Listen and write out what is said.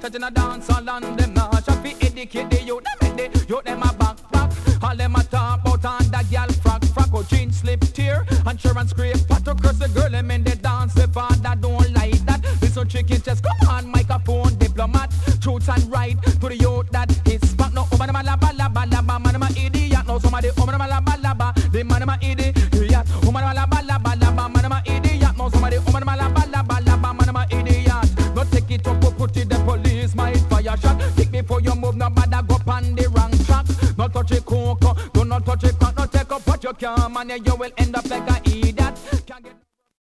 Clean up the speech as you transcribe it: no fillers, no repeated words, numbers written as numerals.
touching a dance all on them now. Shall be educate the youth, them a back. All them a talk about on that girl frack, oh jeans slip tear, and sure and scrape. What to curse the girl, them in the dance, the father don't like that. Listen chicken chest, come on, microphone, diplomat. Truth and right to the youth that is back. No, man, man, I'm a idiot. No, somebody, man, the man, I'm a idiot. Man, I'm a idiot. No, somebody, man, I'm a idiot. No, take it up, put it the police, might fire shot. Take me for your move, no bother go on the wrong track. No touch it coco, do not touch it crack. No take up what you can, man, you will end up like a idiot. Can't get